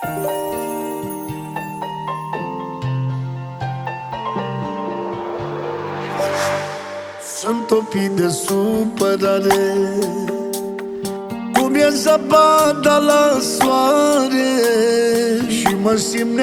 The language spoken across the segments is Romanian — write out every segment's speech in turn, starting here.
Sunt topit de supărare, cum e zăpada la soare, și mă simt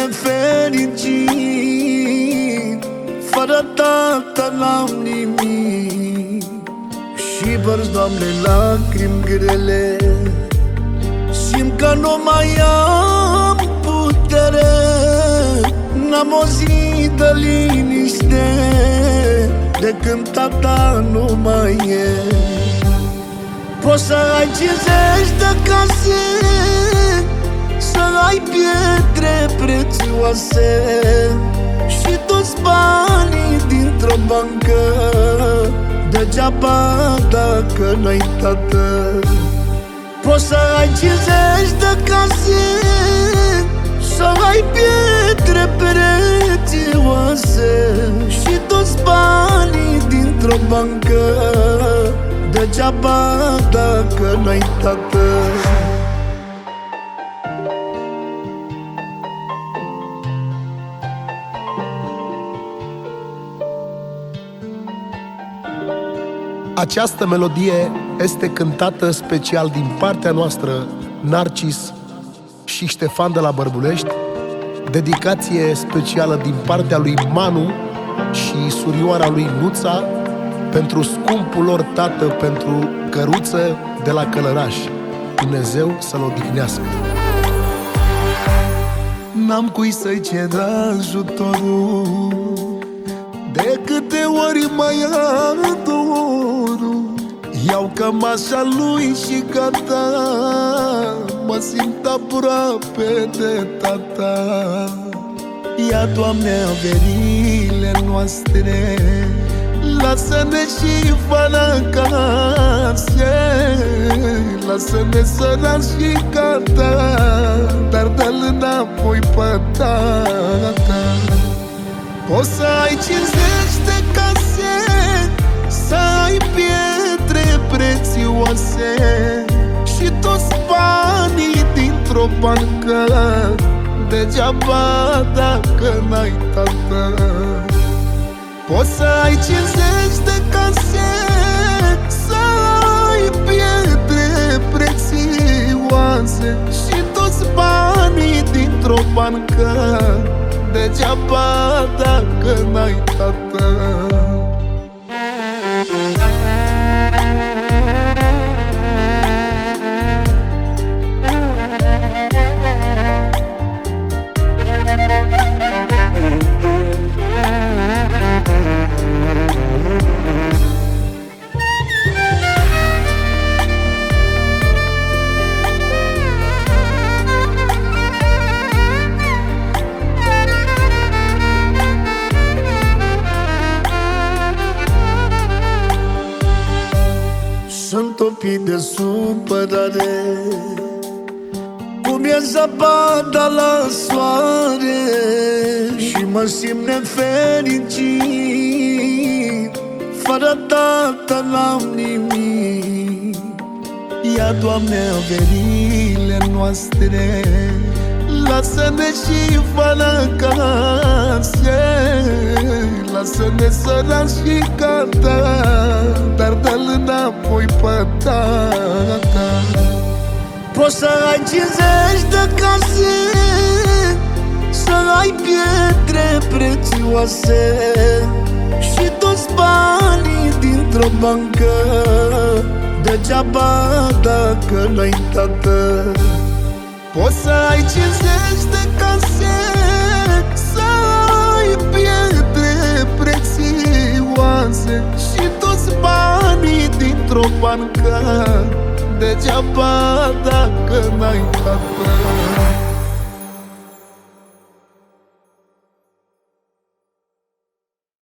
nefericit. Fără tată n-am nimic și vărs, Doamne, lacrimi grele. Simt că nu mai am putere, n-am o zi de liniște de când tata nu mai e. Poți să ai 50 de case, să ai pietre prețioase și toți banii dintr-o bancă, degeaba dacă n-ai tată. Poți să ai 50 de case, să ai pietre prețioase și toți banii dintr-o bancă, degeaba dacă n-ai tată. Această melodie este cântată special din partea noastră, Narcis și Ștefan de la Bărbulești, dedicație specială din partea lui Manu și surioara lui Nuța pentru scumpul lor tată, pentru Căruță de la Călăraș. Dumnezeu să-l odihnească. N-am cui să-i cer ajutorul, de câte ori mai adorul. Iau cămașa lui și gata, mă simt aproape de tata. Ia, Doamne, averile noastre, lasă-ne și fără case, lasă-ne săraci și gata, dar dă-l înapoi pe tata. Poți să ai 50 de case, să ai pietre prețioase și toți banii dintr-o bancă, degeaba dacă n-ai tată. Poți să ai 50 de case, să ai pietre prețioase și toți banii dintr-o bancă, degeaba dacă n-ai tată. Sunt topit de supărare, cum e zăpada la soare, și mă simt nefericit. Fără tată n-am nimic. Ia, Doamne, averile noastre, lasă-ne și fără case, lasă-ne săraci și gata, dar dă-l înapoi pe tata. Poți să ai 50 de case, să ai pietre prețioase și toți banii dintr-o bancă, degeaba dacă n-ai tată. Poți să ai 50 de case, să ai pietre prețioase și toți banii dintr-o bancă, degeaba dacă n-ai tată.